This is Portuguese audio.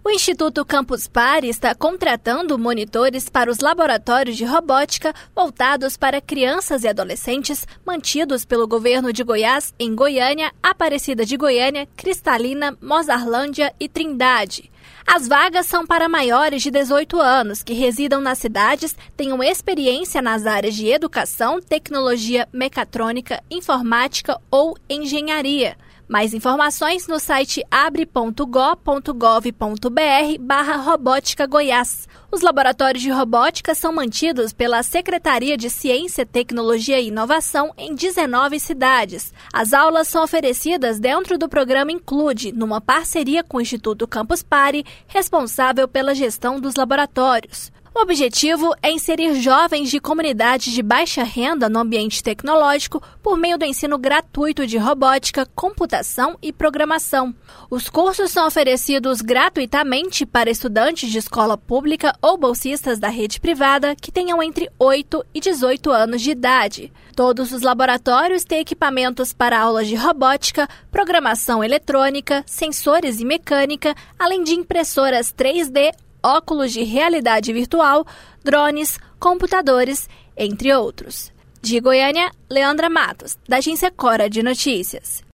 O Instituto Campus Party está contratando monitores para os laboratórios de robótica voltados para crianças e adolescentes mantidos pelo governo de Goiás em Goiânia, Aparecida de Goiânia, Cristalina, Mozarlândia e Trindade. As vagas são para maiores de 18 anos que residam nas cidades, tenham experiência nas áreas de educação, tecnologia, mecatrônica, informática ou engenharia. Mais informações no site abre.go.gov.br/robótica Goiás. Os laboratórios de robótica são mantidos pela Secretaria de Ciência, Tecnologia e Inovação em 19 cidades. As aulas são oferecidas dentro do programa Include, numa parceria com o Instituto Campus Party, responsável pela gestão dos laboratórios. O objetivo é inserir jovens de comunidades de baixa renda no ambiente tecnológico por meio do ensino gratuito de robótica, computação e programação. Os cursos são oferecidos gratuitamente para estudantes de escola pública ou bolsistas da rede privada que tenham entre 8 e 18 anos de idade. Todos os laboratórios têm equipamentos para aulas de robótica, programação eletrônica, sensores e mecânica, além de impressoras 3D, óculos de realidade virtual, drones, computadores, entre outros. De Goiânia, Leandra Matos, da Agência Cora de Notícias.